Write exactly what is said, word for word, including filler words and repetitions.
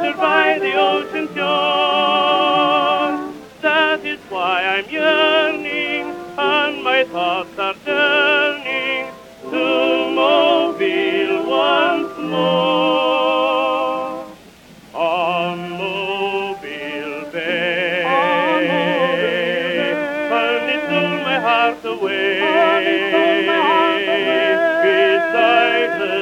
gathered by the ocean shore. That is why I'm yearning, and my thoughts are turning to Mobile once more. On Mobile Bay, on Mobile Bay, and it stole my heart away, beside the